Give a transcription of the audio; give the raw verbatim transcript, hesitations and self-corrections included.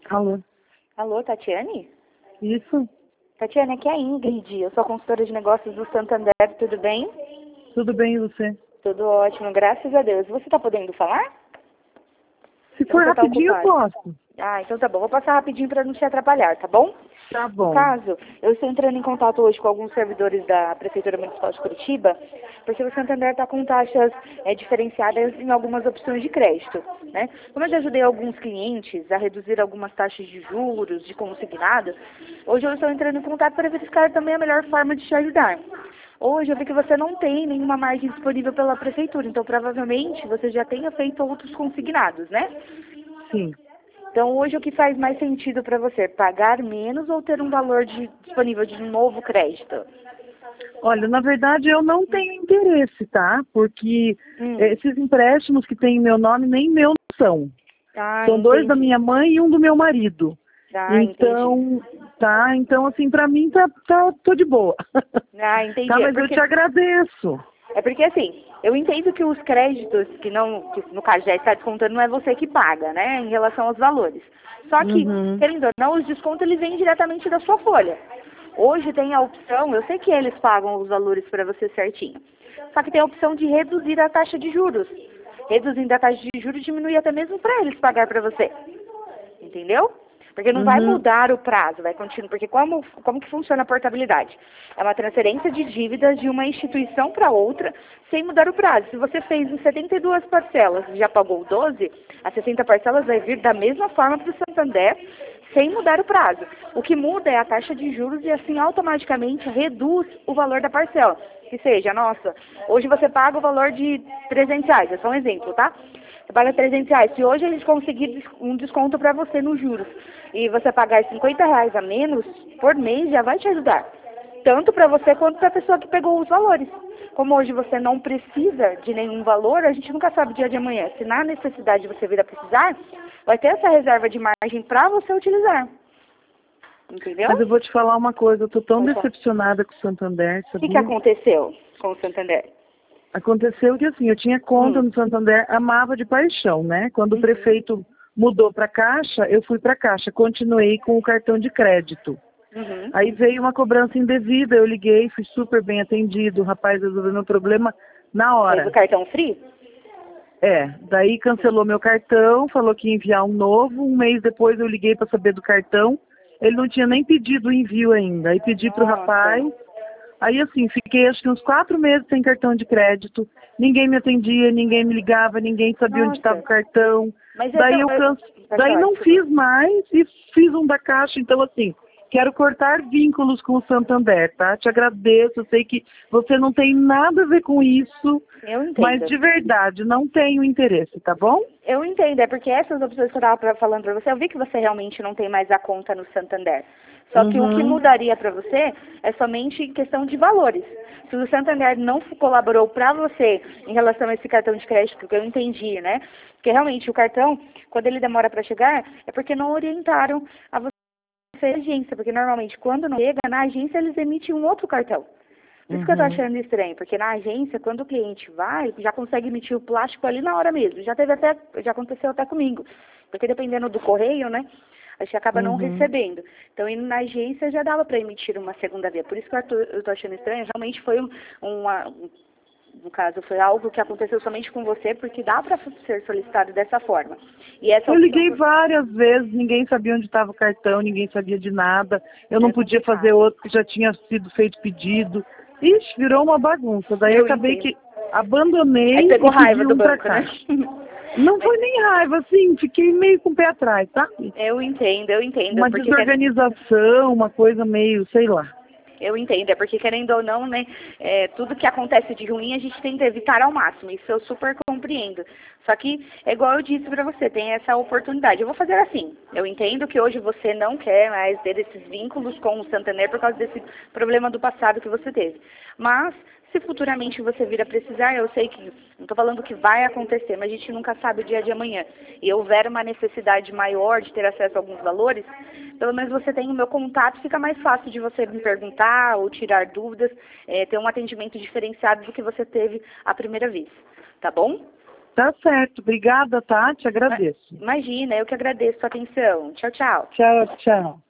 Alô? Alô, Tatiane? Isso? Tatiane, aqui é a Ingrid, eu sou consultora de negócios do Santander, tudo bem? Tudo bem, e você? Tudo ótimo, graças a Deus. Você está podendo falar? Se Ou for você tá rapidinho, eu ocupado? posso. Ah, então tá bom. Vou passar rapidinho para não te atrapalhar, tá bom? Tá No bom. caso, eu estou entrando em contato hoje com alguns servidores da Prefeitura Municipal de Curitiba, porque o Santander está com taxas é, diferenciadas em algumas opções de crédito, né? Como eu já ajudei alguns clientes a reduzir algumas taxas de juros, de consignado, hoje eu estou entrando em contato para verificar também a melhor forma de te ajudar. Hoje eu vi que você não tem nenhuma margem disponível pela Prefeitura, então provavelmente você já tenha feito outros consignados, né? Sim. Então, hoje o que faz mais sentido para você? Pagar menos ou ter um valor de, disponível de um novo crédito? Olha, na verdade eu não tenho interesse, tá? Porque Hum. eh, esses empréstimos que tem em meu nome nem meu são. Ah, São dois da entendi. minha mãe e um do meu marido. Ah, entendi. Então, tá? Então, assim, pra mim tá, tá, tô de boa. Ah, entendi. Tá, É mas eu porque, te agradeço. é porque assim, eu entendo que os créditos que não, que no caso já está descontando, não é você que paga, né, em relação aos valores. Só que, Uhum. querendo ou não, os descontos eles vêm diretamente da sua folha. Hoje tem a opção, eu sei que eles pagam os valores para você certinho, só que tem a opção de reduzir a taxa de juros. Reduzindo a taxa de juros diminui até mesmo para eles pagar para você. Entendeu? Porque não vai Uhum. mudar o prazo, vai continuar. Porque como, como que funciona a portabilidade? É uma transferência de dívidas de uma instituição para outra sem mudar o prazo. Se você fez em setenta e duas parcelas e já pagou doze, as sessenta parcelas vai vir da mesma forma para o Santander sem mudar o prazo. O que muda é a taxa de juros e assim automaticamente reduz o valor da parcela. Que seja, nossa, hoje você paga o valor de trezentos reais, é só um exemplo, tá? Você paga trezentos reais. Se hoje eles conseguirem um desconto para você nos juros e você pagar cinquenta reais a menos por mês, já vai te ajudar. Tanto para você quanto para a pessoa que pegou os valores. Como hoje você não precisa de nenhum valor, a gente nunca sabe o dia de amanhã. Se na necessidade você vir a precisar, vai ter essa reserva de margem para você utilizar. Entendeu? Mas eu vou te falar uma coisa, eu tô tão Pode falar. decepcionada com o Santander, O que, que sabia? aconteceu com o Santander? Aconteceu que assim, eu tinha conta Hum. no Santander, amava de paixão, né? Quando o Uhum. prefeito mudou para Caixa, eu fui para Caixa, continuei com o cartão de crédito. Uhum. Aí veio uma cobrança indevida, eu liguei, fui super bem atendido, o rapaz resolveu meu problema na Fez o hora. cartão free? É, daí cancelou meu cartão, falou que ia enviar um novo, um mês depois eu liguei para saber do cartão, ele não tinha nem pedido o envio ainda, aí pedi para o Nossa. rapaz. Aí assim, fiquei acho que uns quatro meses sem cartão de crédito, ninguém me atendia, ninguém me ligava, ninguém sabia onde estava o Nossa. cartão. Mas Daí então, eu eu... canso, Pode daí falar, não desculpa. fiz mais e fiz um da Caixa, então assim, quero cortar vínculos com o Santander, tá? Te agradeço, eu sei que você não tem nada a ver com isso, Eu mas entendo. de verdade, não tenho interesse, tá bom? Eu entendo, é porque essas opções que eu estava falando para você, eu vi que você realmente não tem mais a conta no Santander. Só que o que Uhum. mudaria para você é somente em questão de valores. Se o Santander não colaborou para você em relação a esse cartão de crédito, que eu entendi, né? Porque realmente o cartão, quando ele demora para chegar, é porque não orientaram a você a agência, porque normalmente quando não chega, na agência eles emitem um outro cartão. Por isso que eu tô Uhum. achando estranho, porque na agência, quando o cliente vai, já consegue emitir o plástico ali na hora mesmo. Já teve até, já aconteceu até comigo. Porque dependendo do correio, né, a gente acaba não Uhum. recebendo. Então, indo na agência já dava para emitir uma segunda via. Por isso que eu tô, eu tô achando estranho. Realmente foi um, uma, um, no caso, foi algo que aconteceu somente com você, porque dá para ser solicitado dessa forma. E essa Eu opção liguei por... várias vezes, ninguém sabia onde estava o cartão, ninguém sabia de nada. Eu não é podia fazer complicado. outro que já tinha sido feito pedido. Ixi, virou uma bagunça. Daí eu Eu acabei entendo. que Aí abandonei pegou e raiva pedi do um para banco, né? caixa. Não Mas foi nem raiva, assim, fiquei meio com o pé atrás, sabe? eu entendo, eu entendo, Uma porque quer- desorganização, uma coisa meio, sei lá. eu entendo, é porque querendo ou não, né, é, tudo que acontece de ruim a gente tenta evitar ao máximo, isso eu super compreendo. Só que, é igual eu disse pra você, tem essa oportunidade. Eu vou fazer assim, eu entendo que hoje você não quer mais ter esses vínculos com o Santander por causa desse problema do passado que você teve. Mas, se futuramente você vir a precisar, eu sei que, não estou falando que vai acontecer, mas a gente nunca sabe o dia de amanhã. E houver uma necessidade maior de ter acesso a alguns valores, pelo menos você tem o meu contato, fica mais fácil de você me perguntar ou tirar dúvidas, é, ter um atendimento diferenciado do que você teve a primeira vez, tá bom? Tá certo. Obrigada, tá? Te agradeço. Imagina, eu que agradeço a sua atenção. Tchau, tchau. Tchau, tchau.